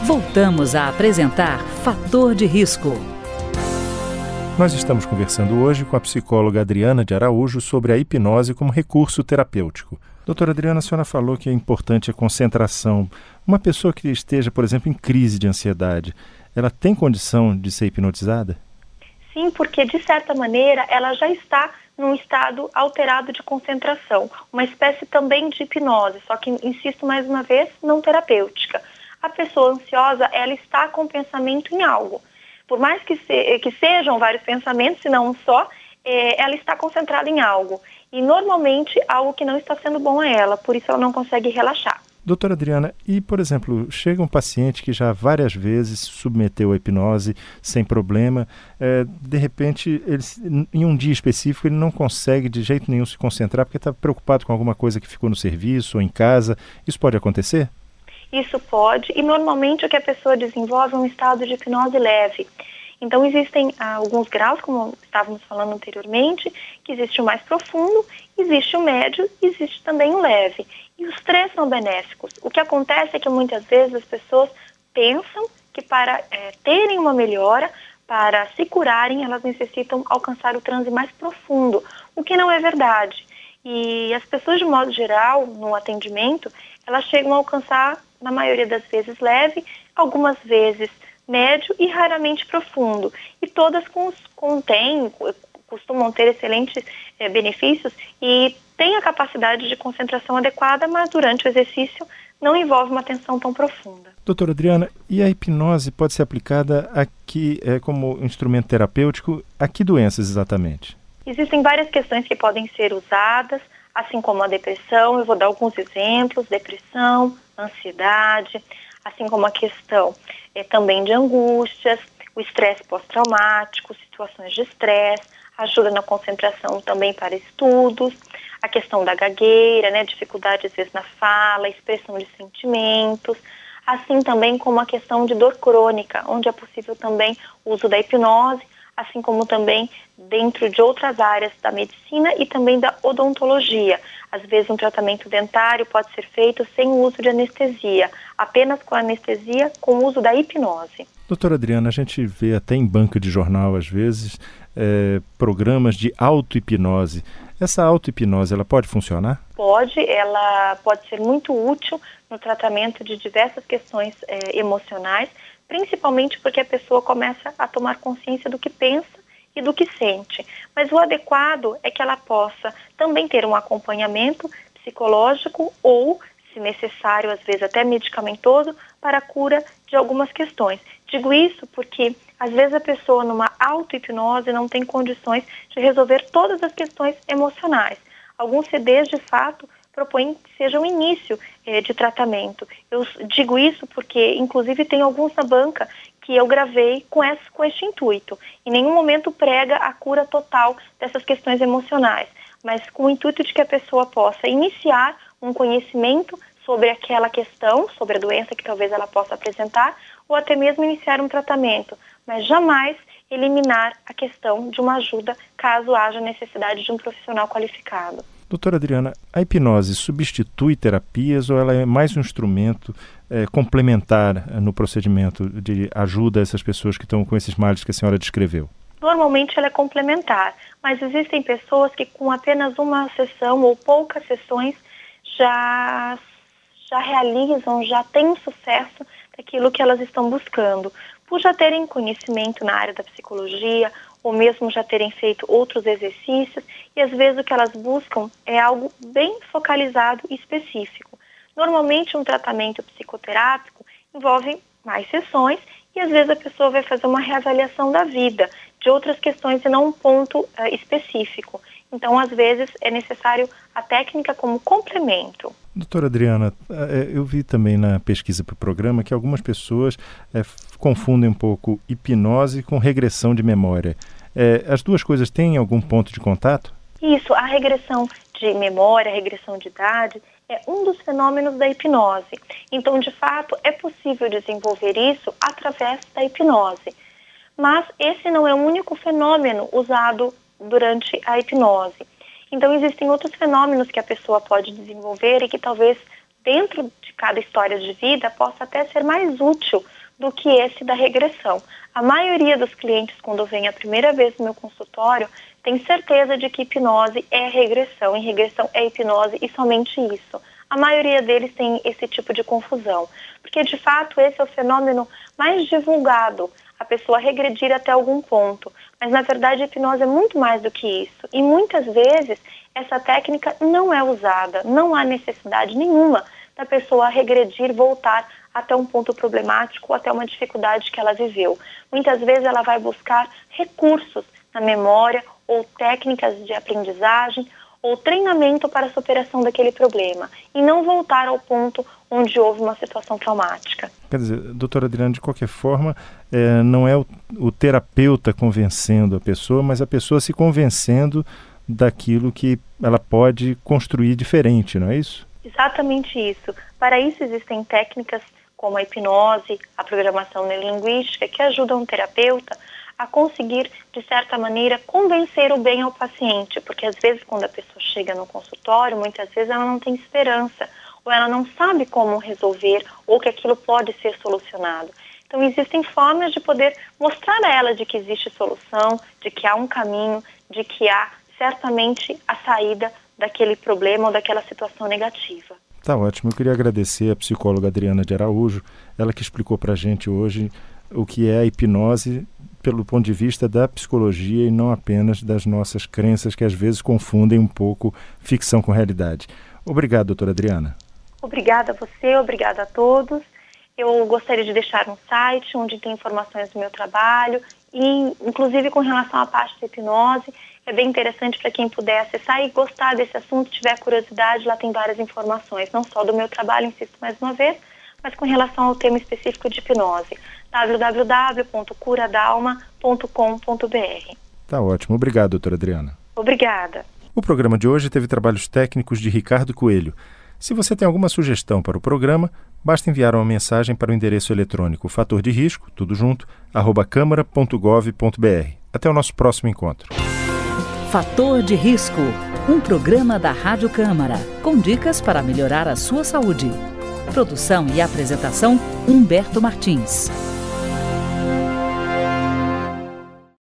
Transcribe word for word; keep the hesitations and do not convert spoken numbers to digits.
Voltamos a apresentar Fator de Risco. Nós estamos conversando hoje com a psicóloga Adriana de Araújo sobre a hipnose como recurso terapêutico. Doutora Adriana, a senhora falou que é importante a concentração. Uma pessoa que esteja, por exemplo, em crise de ansiedade, ela tem condição de ser hipnotizada? Sim, porque de certa maneira ela já está num estado alterado de concentração, uma espécie também de hipnose, só que, insisto mais uma vez, não terapêutica. A pessoa ansiosa, ela está com pensamento em algo. Por mais que, se, que sejam vários pensamentos, se não um só, é, ela está concentrada em algo. E normalmente algo que não está sendo bom a ela, por isso ela não consegue relaxar. Doutora Adriana, e por exemplo, chega um paciente que já várias vezes submeteu a hipnose sem problema, é, de repente, ele, em um dia específico, ele não consegue de jeito nenhum se concentrar porque está preocupado com alguma coisa que ficou no serviço ou em casa. Isso pode acontecer? Isso pode, e normalmente o que a pessoa desenvolve é um estado de hipnose leve. Então existem ah, alguns graus, como estávamos falando anteriormente, que existe o mais profundo, existe o médio e existe também o leve. E os três são benéficos. O que acontece é que muitas vezes as pessoas pensam que para é, terem uma melhora, para se curarem, elas necessitam alcançar o transe mais profundo, o que não é verdade. E as pessoas, de modo geral, no atendimento, elas chegam a alcançar, na maioria das vezes, leve, algumas vezes médio e raramente profundo. E todas contêm, costumam ter excelentes é, benefícios e têm a capacidade de concentração adequada, mas durante o exercício não envolve uma atenção tão profunda. Doutora Adriana, e a hipnose pode ser aplicada aqui é, como instrumento terapêutico a que doenças exatamente? Existem várias questões que podem ser usadas, assim como a depressão. Eu vou dar alguns exemplos: depressão, ansiedade, assim como a questão é, também de angústias, o estresse pós-traumático, situações de estresse, ajuda na concentração também para estudos, a questão da gagueira, né, dificuldade às vezes na fala, expressão de sentimentos, assim também como a questão de dor crônica, onde é possível também o uso da hipnose, assim como também dentro de outras áreas da medicina e também da odontologia. Às vezes um tratamento dentário pode ser feito sem o uso de anestesia, apenas com anestesia, com o uso da hipnose. Doutora Adriana, a gente vê até em banca de jornal, às vezes, é, programas de auto-hipnose. Essa auto-hipnose, ela pode funcionar? Pode, ela pode ser muito útil no tratamento de diversas questões é, emocionais, principalmente porque a pessoa começa a tomar consciência do que pensa e do que sente. Mas o adequado é que ela possa também ter um acompanhamento psicológico ou, se necessário, às vezes até medicamentoso, para a cura de algumas questões. Digo isso porque, às vezes, a pessoa numa auto-hipnose não tem condições de resolver todas as questões emocionais. Alguns C Ds, de fato, propõem que seja um início eh, de tratamento. Eu digo isso porque, inclusive, tem alguns na banca que eu gravei com esse, com este intuito. Em nenhum momento prega a cura total dessas questões emocionais, mas com o intuito de que a pessoa possa iniciar um conhecimento sobre aquela questão, sobre a doença que talvez ela possa apresentar, ou até mesmo iniciar um tratamento, mas jamais eliminar a questão de uma ajuda caso haja necessidade de um profissional qualificado. Doutora Adriana, a hipnose substitui terapias ou ela é mais um instrumento é, complementar no procedimento de ajuda a essas pessoas que estão com esses males que a senhora descreveu? Normalmente ela é complementar, mas existem pessoas que com apenas uma sessão ou poucas sessões já, já realizam, já têm um sucesso daquilo que elas estão buscando, por já terem conhecimento na área da psicologia, ou mesmo já terem feito outros exercícios, e às vezes o que elas buscam é algo bem focalizado e específico. Normalmente um tratamento psicoterápico envolve mais sessões e às vezes a pessoa vai fazer uma reavaliação da vida, de outras questões e não um ponto uh, específico. Então, às vezes, é necessário a técnica como complemento. Doutora Adriana, eu vi também na pesquisa para o programa que algumas pessoas é, confundem um pouco hipnose com regressão de memória. É, as duas coisas têm algum ponto de contato? Isso, a regressão de memória, a regressão de idade, é um dos fenômenos da hipnose. Então, de fato, é possível desenvolver isso através da hipnose. Mas esse não é o único fenômeno usado durante a hipnose. Então, existem outros fenômenos que a pessoa pode desenvolver e que talvez dentro de cada história de vida, possa até ser mais útil do que esse da regressão. A maioria dos clientes, quando vem a primeira vez no meu consultório, tem certeza de que hipnose é regressão, e regressão é hipnose e somente isso. A maioria deles tem esse tipo de confusão, porque de fato esse é o fenômeno mais divulgado, a pessoa regredir até algum ponto. Mas na verdade a hipnose é muito mais do que isso, e muitas vezes essa técnica não é usada, não há necessidade nenhuma da pessoa regredir, voltar até um ponto problemático, até uma dificuldade que ela viveu. Muitas vezes ela vai buscar recursos na memória, ou técnicas de aprendizagem, ou treinamento para a superação daquele problema, e não voltar ao ponto onde houve uma situação traumática. Quer dizer, doutora Adriana, de qualquer forma, é, não é o, o terapeuta convencendo a pessoa, mas a pessoa se convencendo daquilo que ela pode construir diferente, não é isso? Exatamente isso. Para isso existem técnicas como a hipnose, a programação neurolinguística, que ajudam o terapeuta a conseguir, de certa maneira, convencer o bem ao paciente, porque às vezes quando a pessoa chega no consultório, muitas vezes ela não tem esperança, ou ela não sabe como resolver, ou que aquilo pode ser solucionado. Então existem formas de poder mostrar a ela de que existe solução, de que há um caminho, de que há certamente a saída daquele problema ou daquela situação negativa. Tá ótimo, eu queria agradecer a psicóloga Adriana de Araújo, ela que explicou pra gente hoje o que é a hipnose pelo ponto de vista da psicologia e não apenas das nossas crenças que às vezes confundem um pouco ficção com realidade. Obrigado, doutora Adriana. Obrigada a você, obrigada a todos. Eu gostaria de deixar um site onde tem informações do meu trabalho e, inclusive, com relação à parte da hipnose, é bem interessante para quem puder acessar e gostar desse assunto, tiver curiosidade, lá tem várias informações, não só do meu trabalho, insisto mais uma vez, mas com relação ao tema específico de hipnose. w w w ponto cura dalma ponto com ponto b r. Tá ótimo. Obrigado, doutora Adriana. Obrigada. O programa de hoje teve trabalhos técnicos de Ricardo Coelho. Se você tem alguma sugestão para o programa, basta enviar uma mensagem para o endereço eletrônico fator de risco, tudo junto, arroba câmara ponto gov ponto b r. Até o nosso próximo encontro. Fator de Risco, um programa da Rádio Câmara, com dicas para melhorar a sua saúde. Produção e apresentação, Humberto Martins.